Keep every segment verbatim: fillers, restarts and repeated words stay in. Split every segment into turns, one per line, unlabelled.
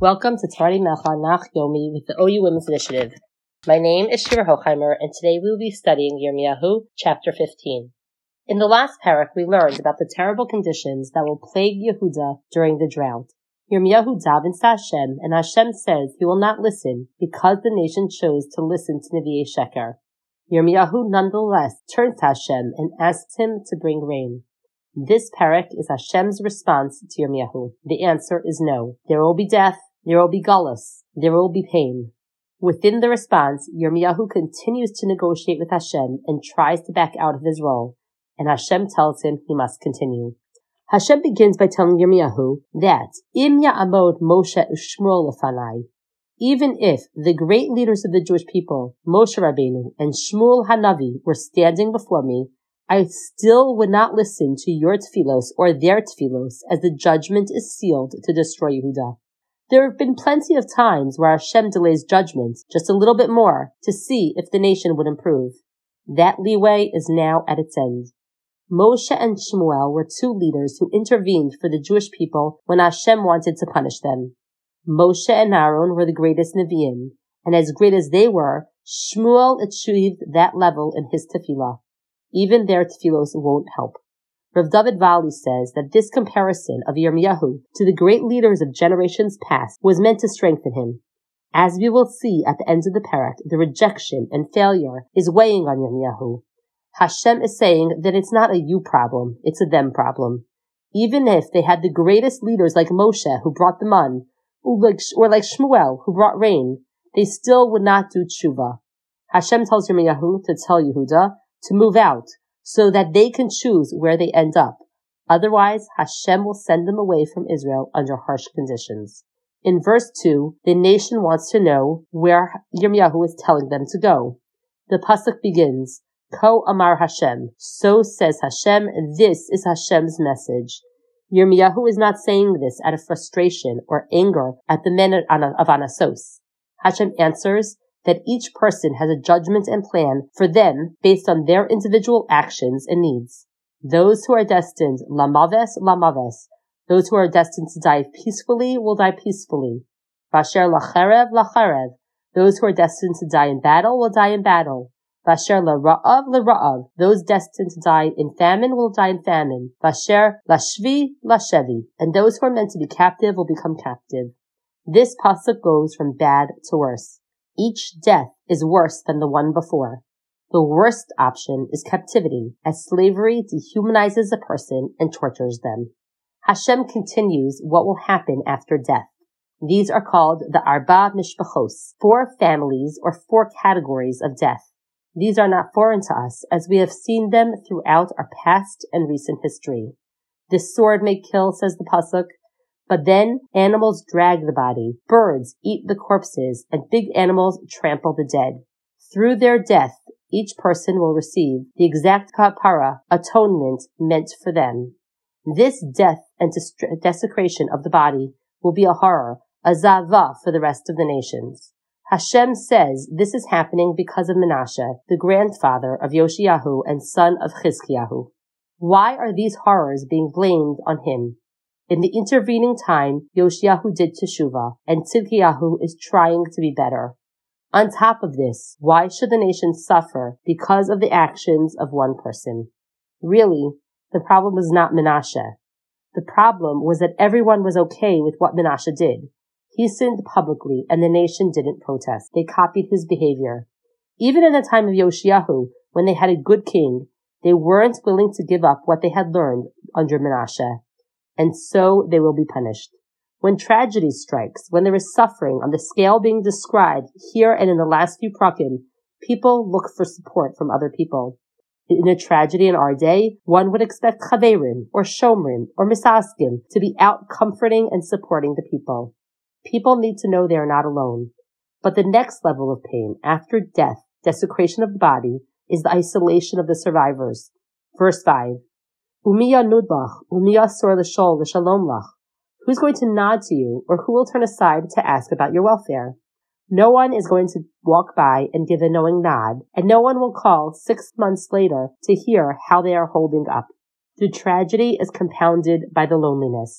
Welcome to Tardi Melcha Nach Yomi with the O U Women's Initiative. My name is Shira Hochheimer, and today we will be studying Yirmiyahu, chapter fifteen. In the last parak, we learned about the terrible conditions that will plague Yehuda during the drought. Yirmiyahu davens to Hashem, and Hashem says he will not listen because the nation chose to listen to Nevi'ei Sheker. Yirmiyahu nonetheless turns to Hashem and asks him to bring rain. This parak is Hashem's response to Yirmiyahu. The answer is no. There will be death, there will be galus, there will be pain. Within the response, Yirmiyahu continues to negotiate with Hashem and tries to back out of his role, and Hashem tells him he must continue. Hashem begins by telling Yirmiyahu that Im ya'amod Moshe u'Shmuel lefanai, even if the great leaders of the Jewish people, Moshe Rabbeinu and Shmuel Hanavi, were standing before me, I still would not listen to your tefillos or their tefillos as the judgment is sealed to destroy Yehuda. There have been plenty of times where Hashem delays judgment just a little bit more to see if the nation would improve. That leeway is now at its end. Moshe and Shmuel were two leaders who intervened for the Jewish people when Hashem wanted to punish them. Moshe and Aaron were the greatest Nevi'im, and as great as they were, Shmuel achieved that level in his tefillah. Even their tefillos won't help. Rav David Vali says that this comparison of Yirmiyahu to the great leaders of generations past was meant to strengthen him. As we will see at the end of the parak, the rejection and failure is weighing on Yirmiyahu. Hashem is saying that it's not a you problem, it's a them problem. Even if they had the greatest leaders like Moshe who brought the man, or like, or like Shmuel who brought rain, they still would not do tshuva. Hashem tells Yirmiyahu to tell Yehuda to move out, so that they can choose where they end up. Otherwise, Hashem will send them away from Israel under harsh conditions. In verse two, the nation wants to know where Yirmiyahu is telling them to go. The pasuk begins, Ko Amar Hashem, so says Hashem, this is Hashem's message. Yirmiyahu is not saying this out of frustration or anger at the men of Anasos. Hashem answers that each person has a judgment and plan for them based on their individual actions and needs. Those who are destined lamaves, lamaves. Those who are destined to die peacefully will die peacefully. Vasher lacherev, lacherev. Those who are destined to die in battle will die in battle. Vasher lara'av, lara'av. Those destined to die in famine will die in famine. Vasher lashvi, lashevi. And those who are meant to be captive will become captive. This pasuk goes from bad to worse. Each death is worse than the one before. The worst option is captivity, as slavery dehumanizes a person and tortures them. Hashem continues what will happen after death. These are called the Arba Mishpachos, four families or four categories of death. These are not foreign to us, as we have seen them throughout our past and recent history. The sword may kill, says the pasuk, but then animals drag the body, birds eat the corpses, and big animals trample the dead. Through their death, each person will receive the exact kapara, atonement meant for them. This death and dest- desecration of the body will be a horror, a zava for the rest of the nations. Hashem says this is happening because of Menashe, the grandfather of Yoshiyahu and son of Chizkiyahu. Why are these horrors being blamed on him? In the intervening time, Yoshiyahu did teshuvah, and Tzidkiyahu is trying to be better. On top of this, why should the nation suffer because of the actions of one person? Really, the problem was not Menashe. The problem was that everyone was okay with what Menashe did. He sinned publicly, and the nation didn't protest. They copied his behavior. Even in the time of Yoshiyahu, when they had a good king, they weren't willing to give up what they had learned under Menashe. And so they will be punished. When tragedy strikes, when there is suffering on the scale being described here and in the last few prakim, people look for support from other people. In a tragedy in our day, one would expect chaverim, or shomrim, or misaskim to be out comforting and supporting the people. People need to know they are not alone. But the next level of pain, after death, desecration of the body, is the isolation of the survivors. Verse five. Umiya nudlach, umiya sor l'shol l'shalom lach. Who's going to nod to you, or who will turn aside to ask about your welfare? No one is going to walk by and give a knowing nod, and no one will call six months later to hear how they are holding up. The tragedy is compounded by the loneliness.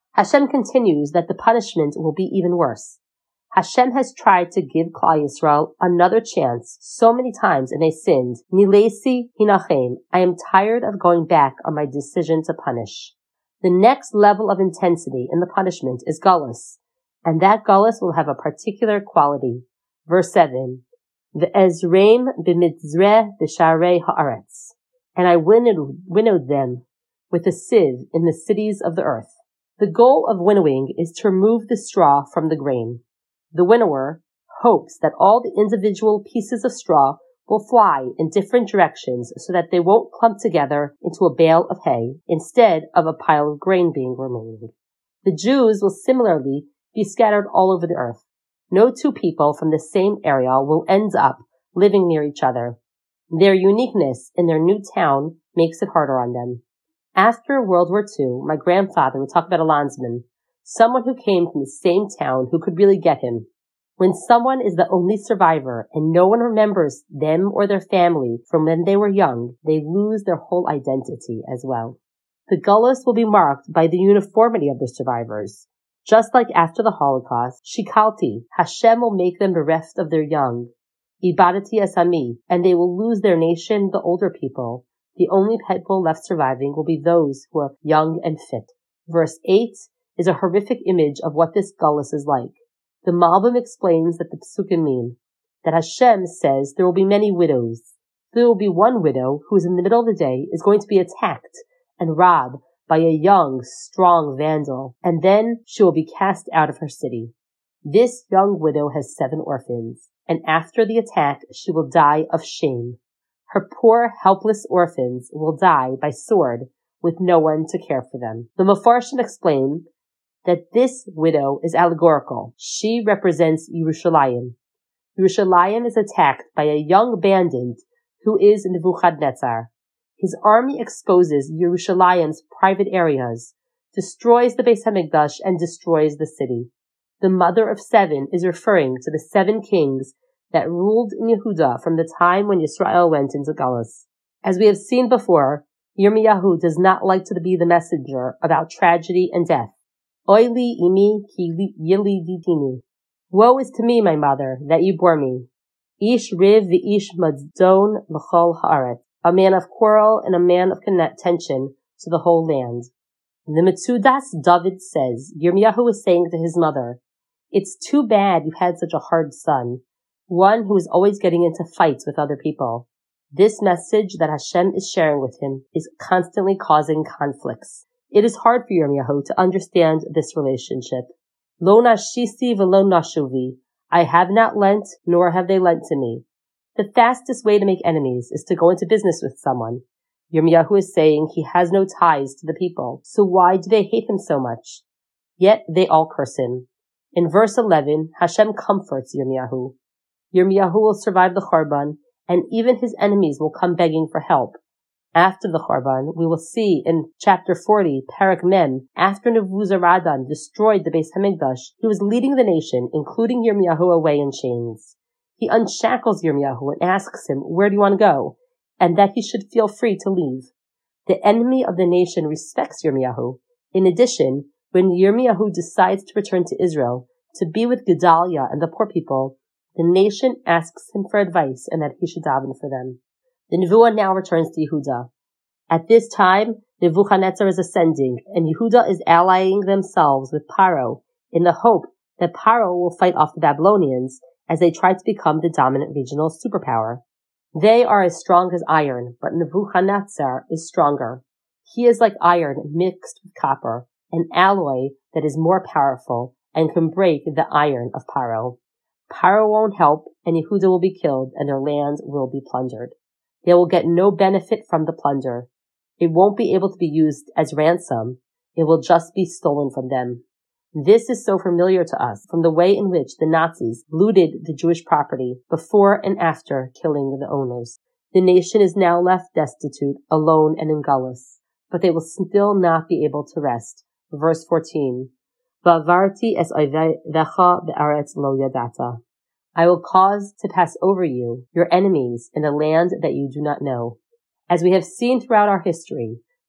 Hashem continues that the punishment will be even worse. Hashem has tried to give Klal Yisrael another chance so many times and they sinned. Nilesi hinachem. I am tired of going back on my decision to punish. The next level of intensity in the punishment is Gullus, and that Gullus will have a particular quality. Verse seven. Ve'ezreim b'mitzreh b'sharei haaretz. And I winnowed, winnowed them with a sieve in the cities of the earth. The goal of winnowing is to remove the straw from the grain. The winnower hopes that all the individual pieces of straw will fly in different directions so that they won't clump together into a bale of hay instead of a pile of grain being remaining. The Jews will similarly be scattered all over the earth. No two people from the same area will end up living near each other. Their uniqueness in their new town makes it harder on them. After World War Two, my grandfather would talk about a landsman, someone who came from the same town who could really get him. When someone is the only survivor and no one remembers them or their family from when they were young, they lose their whole identity as well. The Gullus will be marked by the uniformity of the survivors. Just like after the Holocaust, Shikalti, Hashem will make them bereft of their young. Ibadati Asami, and they will lose their nation, the older people. The only people left surviving will be those who are young and fit. Verse eight is a horrific image of what this Gullus is like. The Malbim explains that the Psukim mean that Hashem says there will be many widows. There will be one widow who is in the middle of the day is going to be attacked and robbed by a young, strong vandal, and then she will be cast out of her city. This young widow has seven orphans, and after the attack she will die of shame. Her poor, helpless orphans will die by sword with no one to care for them. The Mefarshim explain that this widow is allegorical. She represents Yerushalayim. Yerushalayim is attacked by a young bandit who is Nebuchadnezzar. His army exposes Yerushalayim's private areas, destroys the Beis Hamikdash, and destroys the city. The mother of seven is referring to the seven kings that ruled in Yehuda from the time when Yisrael went into Galus. As we have seen before, Yirmiyahu does not like to be the messenger about tragedy and death. Oili imi ki yiliditini. Woe is to me, my mother, that you bore me. Ish riv v'ish mazdon l'chol haaret. A man of quarrel and a man of contention to the whole land. The Metzudas David says, Yirmiyahu is saying to his mother, it's too bad you had such a hard son, one who is always getting into fights with other people. This message that Hashem is sharing with him is constantly causing conflicts. It is hard for Yirmiyahu to understand this relationship. Lo nashisi v'lo nashuvi. I have not lent, nor have they lent to me. The fastest way to make enemies is to go into business with someone. Yirmiyahu is saying he has no ties to the people, so why do they hate him so much? Yet they all curse him. In verse eleven, Hashem comforts Yirmiyahu. Yirmiyahu will survive the Churban, and even his enemies will come begging for help. After the Churban, we will see in chapter forty, Parak Mem, after Nebuzaradan destroyed the Beis Hamikdash, he was leading the nation, including Yirmiyahu, away in chains. He unshackles Yirmiyahu and asks him, where do you want to go? And that he should feel free to leave. The enemy of the nation respects Yirmiyahu. In addition, when Yirmiyahu decides to return to Israel, to be with Gedaliah and the poor people, the nation asks him for advice and that he should daven for them. The Nevuah now returns to Yehuda. At this time, Nebuchadnezzar is ascending, and Yehuda is allying themselves with Paro in the hope that Paro will fight off the Babylonians as they try to become the dominant regional superpower. They are as strong as iron, but Nebuchadnezzar is stronger. He is like iron mixed with copper, an alloy that is more powerful and can break the iron of Paro. Paro won't help, and Yehuda will be killed, and their land will be plundered. They will get no benefit from the plunder. It won't be able to be used as ransom. It will just be stolen from them. This is so familiar to us from the way in which the Nazis looted the Jewish property before and after killing the owners. The nation is now left destitute, alone, and in Galus, but they will still not be able to rest. Verse fourteen. Va'avarti es oivecha be'aretz lo yadata. I will cause to pass over you, your enemies, in a land that you do not know. As we have seen throughout our history,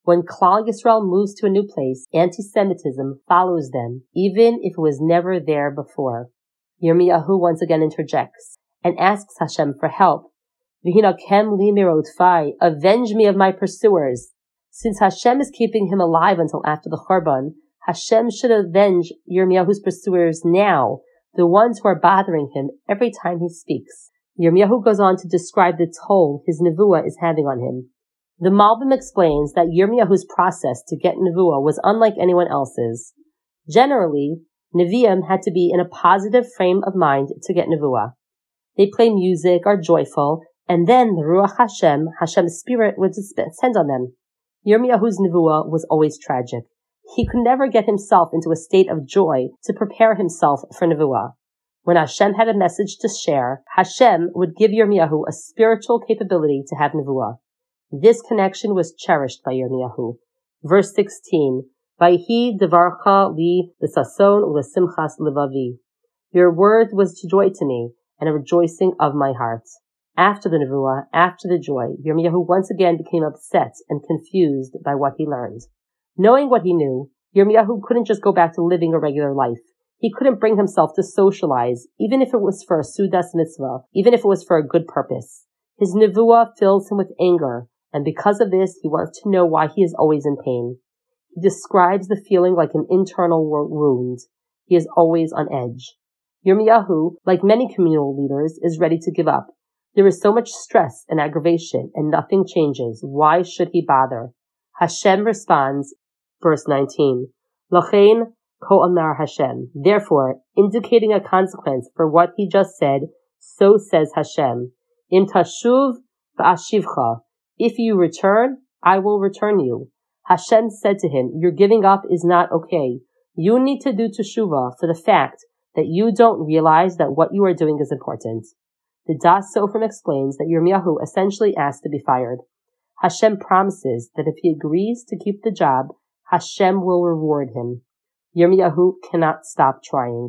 When Klal Yisrael moves to a new place, anti-Semitism follows them, even if it was never there before. Yirmiyahu once again interjects and asks Hashem for help. V'hinakem li mirotfai, avenge me of my pursuers. Since Hashem is keeping him alive until after the Churban, Hashem should avenge Yirmiyahu's pursuers now, the ones who are bothering him every time he speaks. Yirmiyahu goes on to describe the toll his nevuah is having on him. The Malbim explains that Yirmiyahu's process to get nevuah was unlike anyone else's. Generally, Nevi'im had to be in a positive frame of mind to get nevuah. They play music, are joyful, and then the Ruach Hashem, Hashem's spirit, would descend on them. Yirmiyahu's nevuah was always tragic. He could never get himself into a state of joy to prepare himself for nevuah. When Hashem had a message to share, Hashem would give Yirmiyahu a spiritual capability to have nevuah. This connection was cherished by Yirmiyahu. Verse sixteen, Vayhi devarcha li l'sason u'lesimchas levavi. Your word was joy to me, and a rejoicing of my heart. After the nevuah, after the joy, Yirmiyahu once again became upset and confused by what he learned. Knowing what he knew, Yirmiyahu couldn't just go back to living a regular life. He couldn't bring himself to socialize, even if it was for a sudas mitzvah, even if it was for a good purpose. His nevuah fills him with anger, and because of this, he wants to know why he is always in pain. He describes the feeling like an internal wound. He is always on edge. Yirmiyahu, like many communal leaders, is ready to give up. There is so much stress and aggravation, and nothing changes. Why should he bother? Hashem responds, verse nineteen, Lachein ko amar Hashem. Therefore, indicating a consequence for what he just said, so says Hashem, Im tashuv v'ashivcha. If you return, I will return you. Hashem said to him, your giving up is not okay. You need to do teshuvah for the fact that you don't realize that what you are doing is important. The Das Sofrim explains that Yirmiyahu essentially asked to be fired. Hashem promises that if he agrees to keep the job, Hashem will reward him. Yirmiyahu cannot stop trying.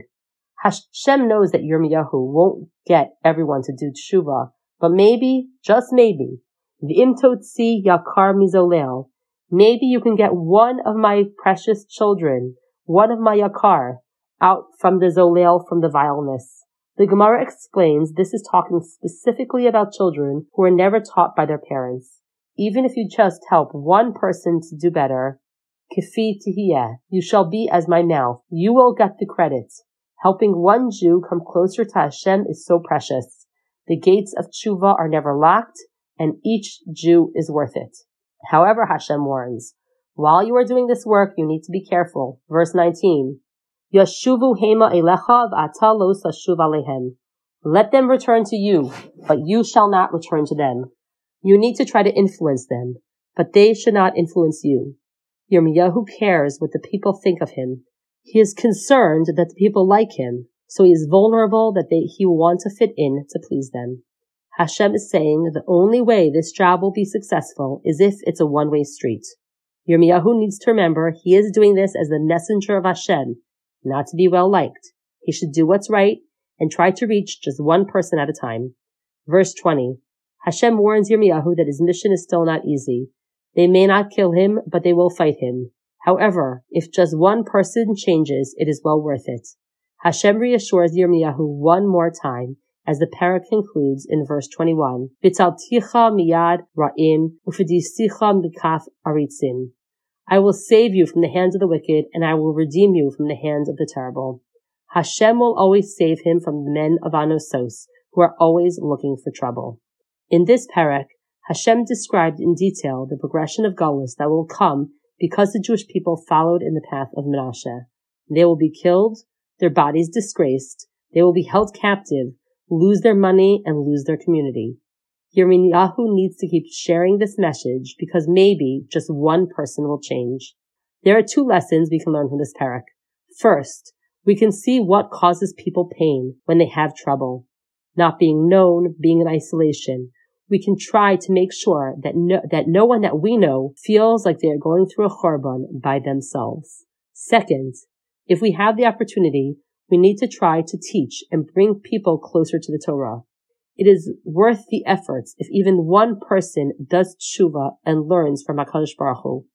Hashem knows that Yirmiyahu won't get everyone to do teshuvah, but maybe, just maybe, v'im totzi yakar mizolel, maybe you can get one of my precious children, one of my yakar, out from the zolel, from the vileness. The Gemara explains this is talking specifically about children who are never taught by their parents. Even if you just help one person to do better, kifi tihiyeh, you shall be as my mouth. You will get the credit. Helping one Jew come closer to Hashem is so precious. The gates of tshuva are never locked, and each Jew is worth it. However, Hashem warns, while you are doing this work, you need to be careful. Verse nineteen, Yashuvu hema elecha v'ata lo tashuv alehem. Let them return to you, but you shall not return to them. You need to try to influence them, but they should not influence you. Yirmiyahu cares what the people think of him. He is concerned that the people like him, so he is vulnerable that they, he will want to fit in to please them. Hashem is saying the only way this job will be successful is if it's a one-way street. Yirmiyahu needs to remember he is doing this as the messenger of Hashem, not to be well-liked. He should do what's right and try to reach just one person at a time. Verse twenty, Hashem warns Yirmiyahu that his mission is still not easy. They may not kill him, but they will fight him. However, if just one person changes, it is well worth it. Hashem reassures Yirmiyahu one more time, as the parah concludes in verse twenty-one, V'talticha miyad ra'im ufedisicha mikaf aritzim. I will save you from the hands of the wicked, and I will redeem you from the hands of the terrible. Hashem will always save him from the men of Anosos, who are always looking for trouble. In this parah, Hashem described in detail the progression of Galus that will come because the Jewish people followed in the path of Menashe. They will be killed, their bodies disgraced, they will be held captive, lose their money, and lose their community. Yirmiyahu needs to keep sharing this message because maybe just one person will change. There are two lessons we can learn from this parah. First, we can see what causes people pain when they have trouble. Not being known, being in isolation. We can try to make sure that no, that no one that we know feels like they are going through a churban by themselves. Second, if we have the opportunity, we need to try to teach and bring people closer to the Torah. It is worth the efforts if even one person does tshuva and learns from HaKadosh Baruch Hu.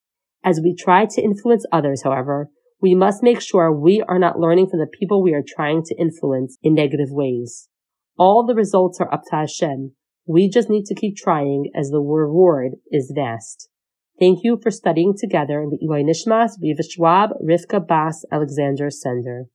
As we try to influence others, however, we must make sure we are not learning from the people we are trying to influence in negative ways. All the results are up to Hashem. We just need to keep trying, as the reward is vast. Thank you for studying together. Le'iloi Nishmas, Riva Schwab, Rivka Bas, Alexander Sender.